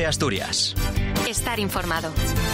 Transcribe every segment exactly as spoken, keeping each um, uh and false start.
de Asturias. Estar informado.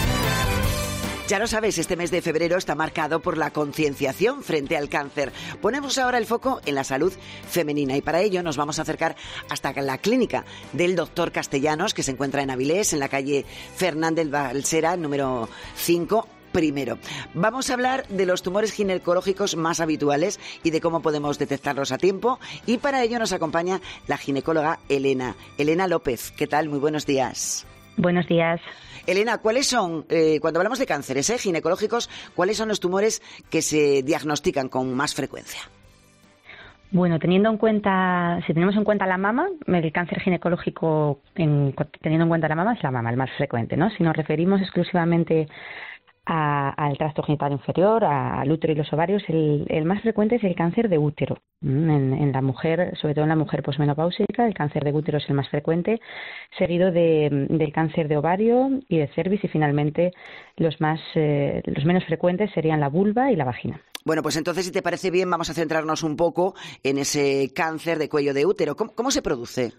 Ya lo sabes, este mes de febrero está marcado por la concienciación frente al cáncer. Ponemos ahora el foco en la salud femenina y para ello nos vamos a acercar hasta la clínica del doctor Castellanos, que se encuentra en Avilés, en la calle Fernández Balsera, número cinco. Primero, vamos a hablar de los tumores ginecológicos más habituales y de cómo podemos detectarlos a tiempo. Y para ello nos acompaña la ginecóloga Elena. Elena López, ¿qué tal? Muy buenos días. Buenos días. Elena, ¿cuáles son, eh, cuando hablamos de cánceres eh, ginecológicos, cuáles son los tumores que se diagnostican con más frecuencia? Bueno, teniendo en cuenta, si tenemos en cuenta la mama, el cáncer ginecológico, en, teniendo en cuenta la mama, es la mama el más frecuente, ¿no? Si nos referimos exclusivamente a, al tracto genital inferior, a, al útero y los ovarios, el, el más frecuente es el cáncer de útero. En, en la mujer, sobre todo en la mujer posmenopáusica, el cáncer de útero es el más frecuente, seguido de, del cáncer de ovario y de cervix, y finalmente los más eh, los menos frecuentes serían la vulva y la vagina. Bueno, pues entonces, si te parece bien, vamos a centrarnos un poco en ese cáncer de cuello de útero. ¿Cómo, cómo se produce?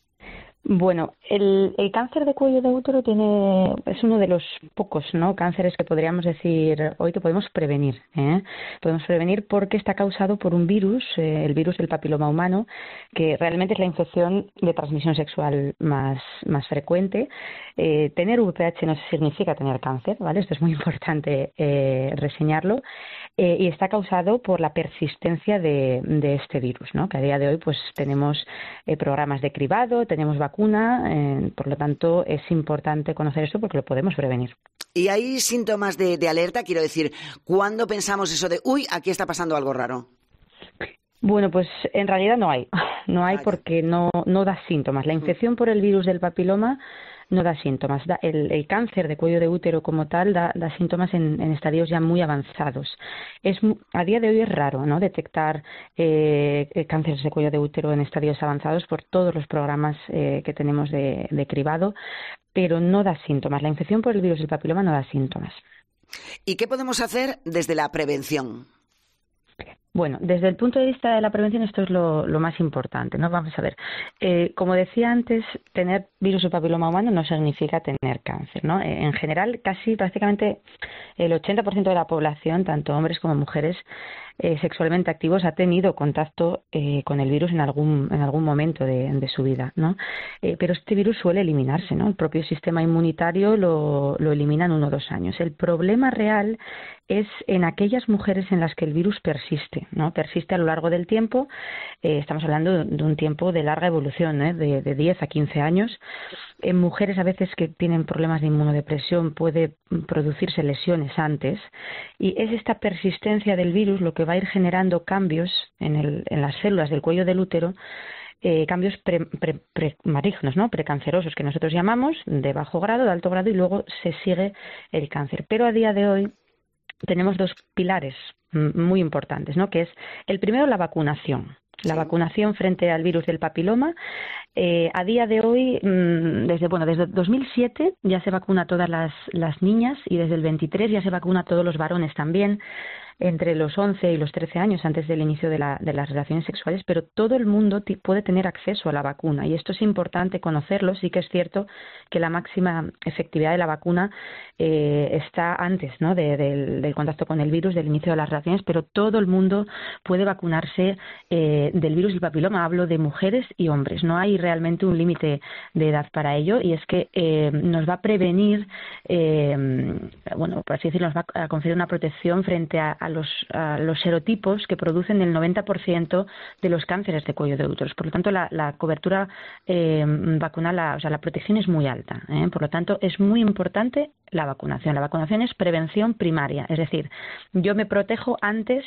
Bueno, el, el cáncer de cuello de útero tiene es uno de los pocos, ¿no?, cánceres que podríamos decir hoy que podemos prevenir. ¿eh? Podemos prevenir porque está causado por un virus, eh, el virus del papiloma humano, que realmente es la infección de transmisión sexual más, más frecuente. Eh, tener V I H no significa tener cáncer, ¿vale? Esto es muy importante eh, reseñarlo. Eh, y está causado por la persistencia de, de este virus, ¿no? Que a día de hoy pues tenemos eh, programas de cribado, tenemos vacuna, eh, por lo tanto es importante conocer esto porque lo podemos prevenir. ¿Y hay síntomas de, de alerta? Quiero decir, ¿cuándo pensamos eso de, uy, aquí está pasando algo raro? Bueno, pues en realidad no hay, no hay porque no, no da síntomas. La infección por el virus del papiloma no da síntomas. Da, el, el cáncer de cuello de útero como tal da, da síntomas en, en estadios ya muy avanzados. Es a día de hoy es raro, ¿no?, detectar eh, cánceres de cuello de útero en estadios avanzados por todos los programas eh, que tenemos de, de cribado, pero no da síntomas. La infección por el virus del papiloma no da síntomas. ¿Y qué podemos hacer desde la prevención? Bueno, desde el punto de vista de la prevención esto es lo, lo más importante, ¿no? Vamos a ver. Eh, como decía antes, tener virus del papiloma humano no significa tener cáncer, ¿no? Eh, en general, casi prácticamente el ochenta por ciento de la población, tanto hombres como mujeres, eh, sexualmente activos, ha tenido contacto eh, con el virus en algún en algún momento de, de su vida, ¿no? Eh, pero este virus suele eliminarse, ¿no? El propio sistema inmunitario lo, lo elimina en uno o dos años. El problema real es en aquellas mujeres en las que el virus persiste, ¿no? Persiste a lo largo del tiempo. Eh, estamos hablando de un tiempo de larga evolución, ¿eh? de, de diez a quince años. En mujeres a veces que tienen problemas de inmunodepresión puede producirse lesiones antes, y es esta persistencia del virus lo que va a ir generando cambios en, el, en las células del cuello del útero, eh, cambios pre, pre, pre malignos, ¿no?, precancerosos, que nosotros llamamos, de bajo grado, de alto grado, y luego se sigue el cáncer. Pero a día de hoy tenemos dos pilares muy importantes, ¿no?, que es el primero, la vacunación. La sí. vacunación frente al virus del papiloma. Eh, a día de hoy, desde bueno desde dos mil siete ya se vacuna a todas las, las niñas, y desde el veintitrés ya se vacuna a todos los varones también, entre los once y los trece años, antes del inicio de, la, de las relaciones sexuales, pero todo el mundo t- puede tener acceso a la vacuna, y esto es importante conocerlo. Sí que es cierto que la máxima efectividad de la vacuna eh, está antes, ¿no?, de, de, del contacto con el virus, del inicio de las relaciones, pero todo el mundo puede vacunarse eh, del virus del papiloma. Hablo de mujeres y hombres, no hay realmente un límite de edad para ello, y es que eh, nos va a prevenir, eh, bueno, por así decirlo, nos va a conferir una protección frente a A los, a los serotipos que producen el noventa por ciento de los cánceres de cuello de útero. Por lo tanto, la, la cobertura eh, vacunal, la, o sea, la protección es muy alta. ¿eh? Por lo tanto, es muy importante la vacunación. La vacunación es prevención primaria, es decir, yo me protejo antes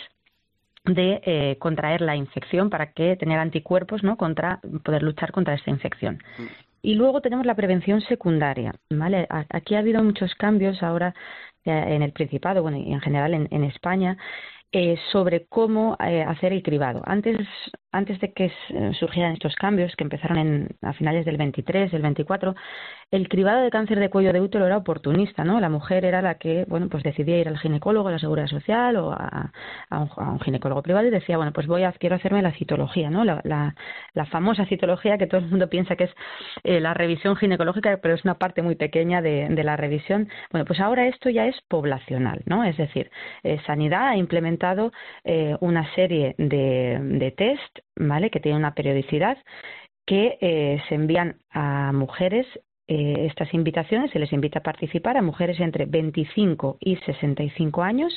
de eh, contraer la infección para que tener anticuerpos, ¿no?, contra poder luchar contra esta infección. Y luego tenemos la prevención secundaria, ¿vale? Aquí ha habido muchos cambios ahora en el Principado, bueno, y en general en, en España, eh, sobre cómo eh, hacer el cribado. Antes, antes de que surgieran estos cambios, que empezaron en, a finales del veintitrés, del veinticuatro, el cribado de cáncer de cuello de útero era oportunista, ¿no? La mujer era la que, bueno, pues decidía ir al ginecólogo, a la Seguridad Social o a, a, un, a un ginecólogo privado y decía, bueno, pues voy a, quiero hacerme la citología, ¿no? La, la, la famosa citología que todo el mundo piensa que es eh, la revisión ginecológica, pero es una parte muy pequeña de, de la revisión. Bueno, pues ahora esto ya es poblacional, ¿no? Es decir, eh, Sanidad ha implementado eh, una serie de, de test, ¿vale?, que tienen una periodicidad, que eh, se envían a mujeres. Eh, estas invitaciones se les invita a participar a mujeres entre veinticinco y sesenta y cinco años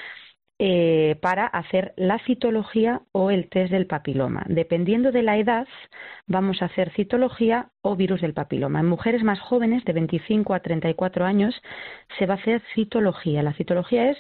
eh, para hacer la citología o el test del papiloma. Dependiendo de la edad, vamos a hacer citología o virus del papiloma. En mujeres más jóvenes, de veinticinco a treinta y cuatro años, se va a hacer citología. La citología es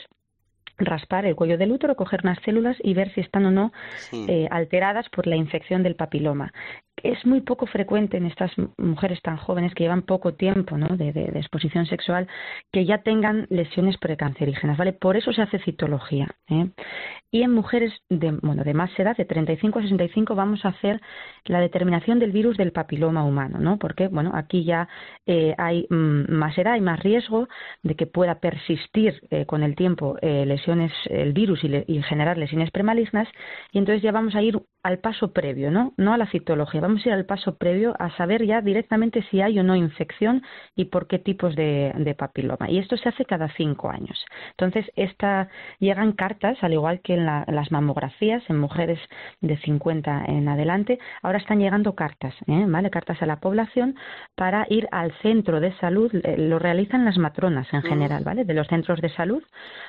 raspar el cuello del útero, coger unas células y ver si están o no sí. eh, alteradas por la infección del papiloma. Es muy poco frecuente en estas mujeres tan jóvenes que llevan poco tiempo, ¿no?, de, de, de exposición sexual, que ya tengan lesiones precancerígenas, ¿vale? Por eso se hace citología, ¿eh? Y en mujeres de, bueno, de más edad, de treinta y cinco a sesenta y cinco, vamos a hacer la determinación del virus del papiloma humano, ¿no? Porque, bueno, aquí ya eh, hay mm, más edad, hay más riesgo de que pueda persistir eh, con el tiempo eh, lesiones, el virus y, le, y generar lesiones premalignas, y entonces ya vamos a ir al paso previo, ¿no? No a la citología, vamos a ir al paso previo a saber ya directamente si hay o no infección y por qué tipos de, de papiloma. Y esto se hace cada cinco años. Entonces, esta, llegan cartas, al igual que en la, las mamografías, en mujeres de cincuenta en adelante, ahora están llegando cartas, ¿eh? ¿Vale? Cartas a la población para ir al centro de salud, eh, lo realizan las matronas en general, ¿vale?, de los centros de salud.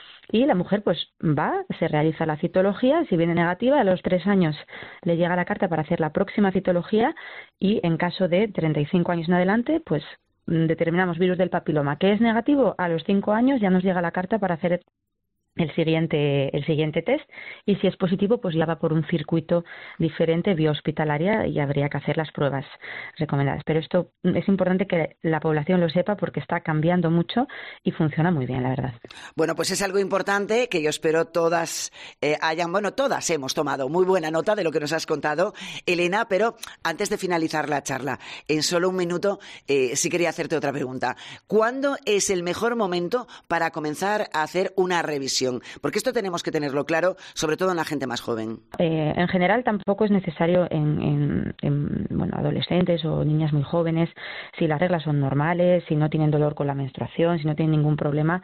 Y la mujer pues va, se realiza la citología, si viene negativa, a los tres años le llega la carta para hacer la próxima citología y en caso de treinta y cinco años en adelante, pues determinamos virus del papiloma. ¿Que es negativo? A los cinco años ya nos llega la carta para hacer el siguiente el siguiente test, y si es positivo pues ya va por un circuito diferente, vía hospitalaria, y habría que hacer las pruebas recomendadas. Pero esto es importante que la población lo sepa porque está cambiando mucho y funciona muy bien, la verdad. Bueno, pues es algo importante que yo espero todas eh, hayan, bueno, todas hemos tomado muy buena nota de lo que nos has contado, Elena, pero antes de finalizar la charla, en solo un minuto, eh, sí quería hacerte otra pregunta. ¿Cuándo es el mejor momento para comenzar a hacer una revisión? Porque esto tenemos que tenerlo claro, sobre todo en la gente más joven. Eh, en general tampoco es necesario en, en, en bueno, adolescentes o niñas muy jóvenes, si las reglas son normales, si no tienen dolor con la menstruación, si no tienen ningún problema,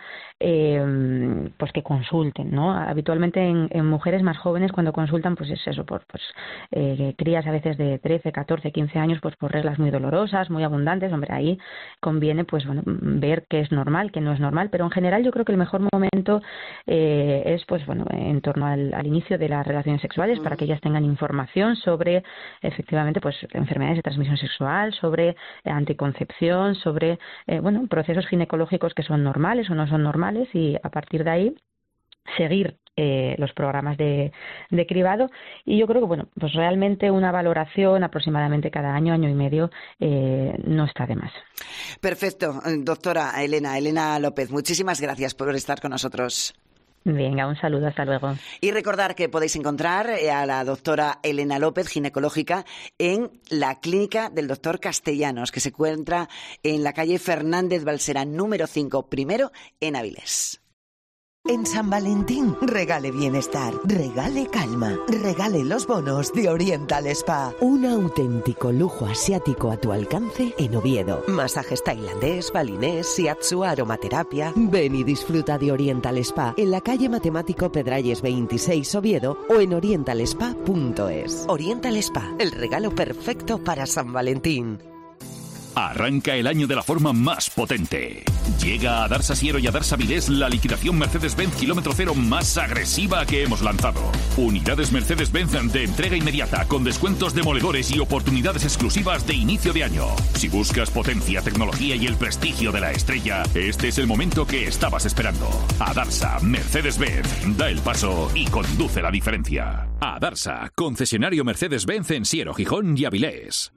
eh, pues que consulten, ¿no? Habitualmente en, en mujeres más jóvenes cuando consultan, pues es eso, por pues, eh, crías a veces de trece, catorce, quince años, pues por reglas muy dolorosas, muy abundantes, hombre, ahí conviene pues bueno, ver qué es normal, qué no es normal, pero en general yo creo que el mejor momento Eh, es pues bueno en torno al, al inicio de las relaciones sexuales, para que ellas tengan información sobre efectivamente pues enfermedades de transmisión sexual, sobre eh, anticoncepción, sobre eh, bueno procesos ginecológicos que son normales o no son normales, y a partir de ahí seguir eh, los programas de, de cribado. Y yo creo que bueno pues realmente una valoración aproximadamente cada año, año y medio eh, no está de más. Perfecto, doctora Elena, Elena López, muchísimas gracias por estar con nosotros. Venga, un saludo, hasta luego. Y recordar que podéis encontrar a la doctora Elena López, ginecológica, en la clínica del doctor Castellanos, que se encuentra en la calle Fernández Balsera, número cinco, primero, en Avilés. En San Valentín, regale bienestar, regale calma, regale los bonos de Oriental Spa. Un auténtico lujo asiático a tu alcance en Oviedo. Masajes tailandés, balinés, shiatsu, aromaterapia. Ven y disfruta de Oriental Spa en la calle Matemático Pedralles veintiséis, Oviedo, o en oriental spa punto es. Oriental Spa, el regalo perfecto para San Valentín. Arranca el año de la forma más potente. Llega a Darsa Siero y a Darsa Avilés la liquidación Mercedes-Benz kilómetro cero más agresiva que hemos lanzado. Unidades Mercedes-Benz de entrega inmediata, con descuentos demoledores y oportunidades exclusivas de inicio de año. Si buscas potencia, tecnología y el prestigio de la estrella, este es el momento que estabas esperando. A Darsa, Mercedes-Benz, da el paso y conduce la diferencia. A Darsa, concesionario Mercedes-Benz en Siero, Gijón y Avilés.